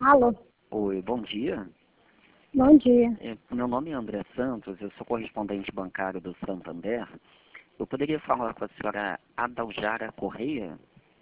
Alô, Oi, bom dia. bom dia. Meu nome é André Santos, eu sou correspondente bancário do Santander. Eu poderia falar com a senhora Adaljara Correia?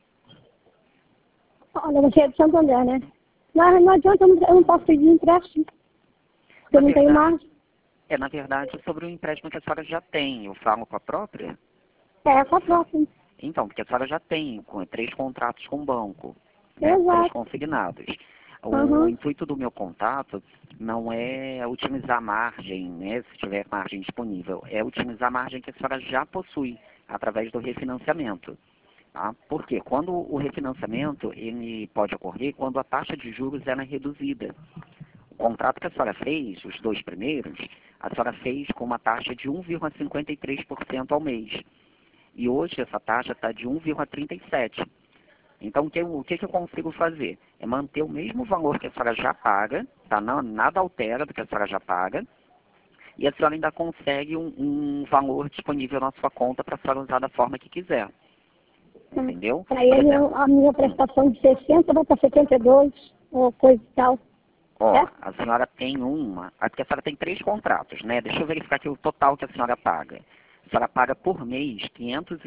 Olha, você é de Santander, né? Mas não adianta, eu não posso pedir empréstimo, porque eu não tenho margem. Na verdade, sobre o empréstimo que a senhora já tem, eu falo com a própria? É, só próximo. Então, porque a senhora já tem 3 contratos com o banco, né, 3 Exato. consignados. O Uhum. intuito do meu contato não é otimizar a margem, né, se tiver margem disponível, é otimizar a margem que a senhora já possui através do refinanciamento. Tá? Porque quando o refinanciamento ele pode ocorrer quando a taxa de juros ela é reduzida. O contrato que a senhora fez, os 2 primeiros, a senhora fez com uma taxa de 1,53% ao mês. E hoje essa taxa está de 1,37%. Então, o que eu consigo fazer? É manter o mesmo valor que a senhora já paga, tá? Não, nada altera do que a senhora já paga, e a senhora ainda consegue um valor disponível na sua conta para a senhora usar da forma que quiser. Entendeu? Para ele, a minha prestação de 60 vai para 72, ou coisa e tal. É? A senhora tem porque a senhora tem 3 contratos, né? Deixa eu verificar aqui o total que a senhora paga. A senhora paga por mês R$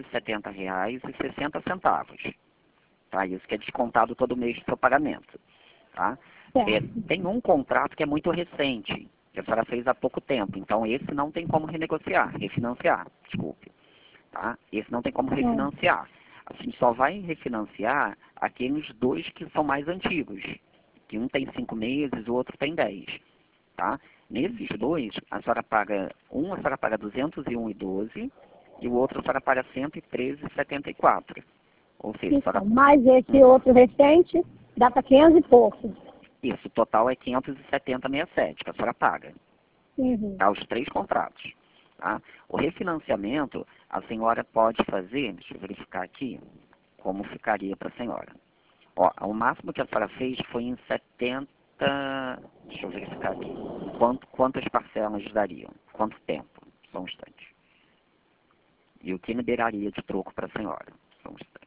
570,60. Tá? Isso que é descontado todo mês do seu pagamento. Tá? Tem um contrato que é muito recente, que a senhora fez há pouco tempo. Então, esse não tem como refinanciar, desculpe. Tá? Esse não tem como refinanciar. A gente só vai refinanciar aqueles 2 que são mais antigos. Que um tem 5 meses, o outro tem 10. Tá? Nesses 2, a senhora paga 201,12 e o outro a senhora paga 113,74. Ou seja, Então, mais esse outro recente, dá para 500 e pouco. Isso, o total é 570,67 que a senhora paga. Uhum. Tá? Os 3 contratos. Tá? O refinanciamento, a senhora pode fazer, deixa eu verificar aqui, como ficaria para a senhora. O máximo que a senhora fez foi em 70, deixa eu verificar aqui, quantas parcelas dariam, quanto tempo, só um instante. E o que liberaria de troco para a senhora, só um instante.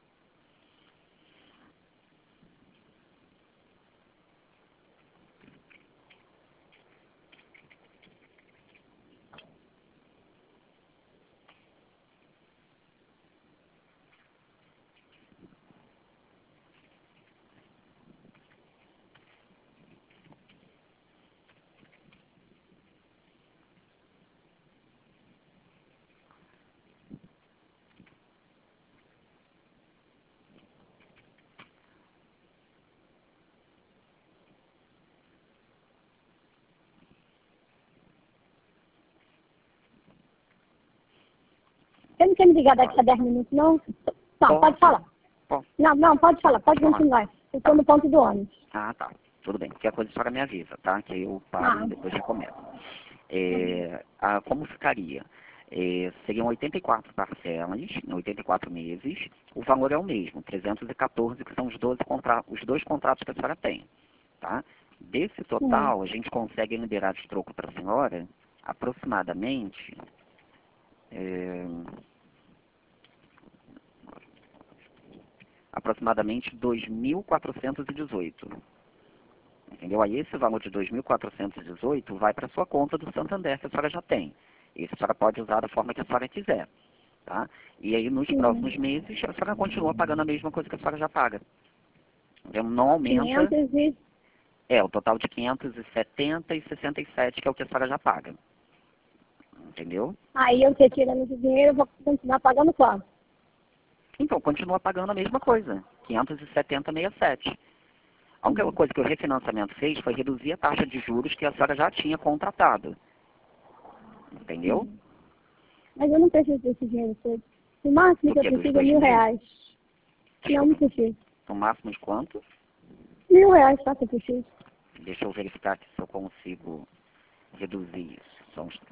Você não quer me ligar daqui a 10 minutos, não? Não, pode falar. Não, pode falar, pode continuar. Eu estou no ponto do ônibus. Ah, tá. Tudo bem. Qualquer coisa a senhora me avisa, tá? Que eu paro e depois recomendo. Como ficaria? Seriam 84 parcelas, em 84 meses. O valor é o mesmo, 314, que são os 2 contratos que a senhora tem. Tá? Desse total, a gente consegue liberar de troco para a senhora aproximadamente... aproximadamente 2.418. Entendeu? Aí esse valor de 2.418 vai para a sua conta do Santander, que a senhora já tem. Isso a senhora pode usar da forma que a senhora quiser. Tá? E aí nos próximos meses a senhora continua pagando a mesma coisa que a senhora já paga. Então, não aumenta. 500 e... O total de 570,67, que é o que a senhora já paga. Entendeu? Aí eu retirando esse dinheiro, eu vou continuar pagando quanto? Então, continua pagando a mesma coisa, 570,67. A única coisa que o refinanciamento fez foi reduzir a taxa de juros que a senhora já tinha contratado. Entendeu? Mas eu não preciso desse dinheiro todo. O máximo que eu preciso é R$1.000. Não, não preciso. O máximo de quanto? R$1.000 só que eu preciso. Deixa eu verificar aqui se eu consigo reduzir isso. Só um instante.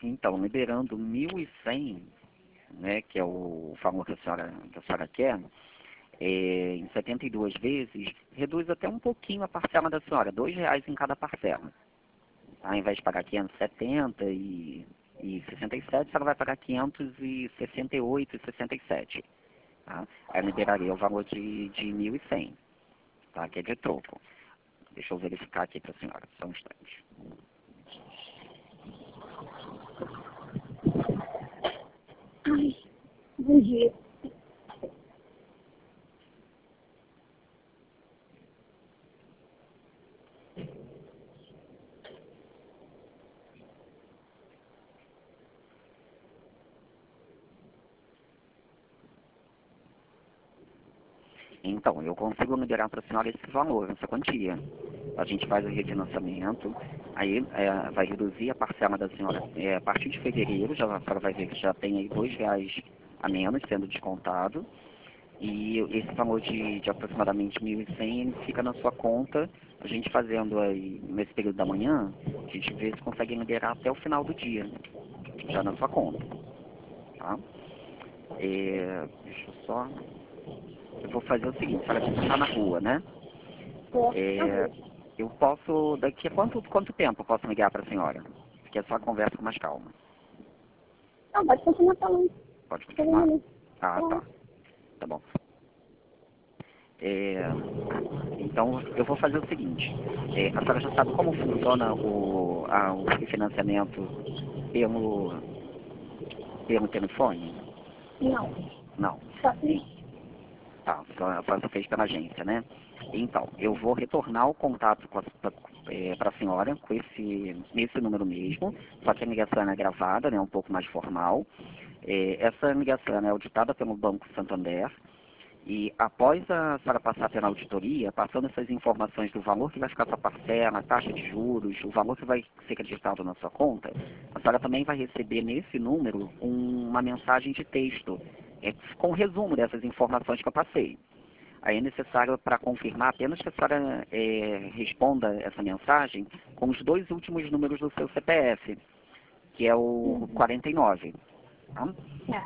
Então, liberando 1.100, né, que é o valor que a senhora quer, em 72 vezes, reduz até um pouquinho a parcela da senhora, R$ 2 em cada parcela. Ao invés de pagar 570 e 67, a senhora vai pagar 568 e 67. Tá? Aí eu liberaria o valor de 1.100, tá? Que é de troco. Deixa eu verificar aqui para a senhora, só um instante. Ai, bom dia. Então, eu consigo liberar para a senhora esse valor, essa quantia. A gente faz o refinanciamento, aí vai reduzir a parcela da senhora. A partir de fevereiro, a senhora vai ver que já tem aí R$ 2 a menos sendo descontado. E esse valor de aproximadamente 1.100, ele fica na sua conta. A gente fazendo aí, nesse período da manhã, a gente vê se consegue liberar até o final do dia, já na sua conta. Tá? Deixa eu só... Eu vou fazer o seguinte, a senhora disse que está na rua, né? Eu posso, daqui a quanto tempo eu posso ligar para a senhora? Porque é só conversa com mais calma. Não, pode continuar falando. Pode continuar? Ah, tá. Tá bom. Então, eu vou fazer o seguinte. A senhora já sabe como funciona o refinanciamento pelo telefone? Não. Não. Só que... Tá, só fez pela agência, né? Então, eu vou retornar o contato para a senhora com esse número mesmo, só que a ligação é gravada, né, um pouco mais formal. Essa ligação é auditada pelo Banco Santander e após a senhora passar pela auditoria, passando essas informações do valor que vai ficar sua parcela, a taxa de juros, o valor que vai ser acreditado na sua conta, a senhora também vai receber nesse número uma mensagem de texto com um resumo dessas informações que eu passei. Aí é necessário, para confirmar, apenas que a senhora responda essa mensagem com os 2 últimos números do seu CPF, que é o 49. Tá?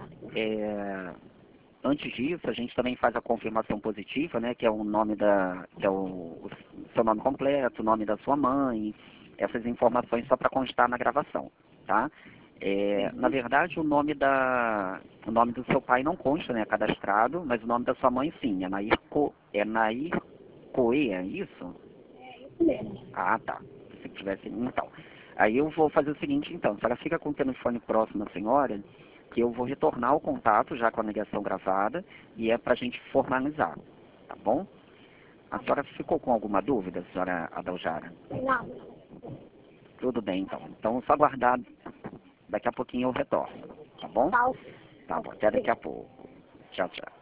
Antes disso, a gente também faz a confirmação positiva, né, que é o nome o seu nome completo, o nome da sua mãe, essas informações só para constar na gravação, tá? Na verdade, o nome do seu pai não consta, né, cadastrado, mas o nome da sua mãe sim, é Nair Coe, é isso? É isso mesmo. Ah, tá. Se tivesse, então. Aí eu vou fazer o seguinte, então, a senhora fica com o telefone próximo à senhora, que eu vou retornar o contato já com a ligação gravada e é para a gente formalizar, tá bom? A senhora ficou com alguma dúvida, senhora Adaljara? Não. Tudo bem, então. Então, só aguardar, daqui a pouquinho eu retorno, tá bom? Tá. Tá bom, até daqui a pouco. Tchau, tchau.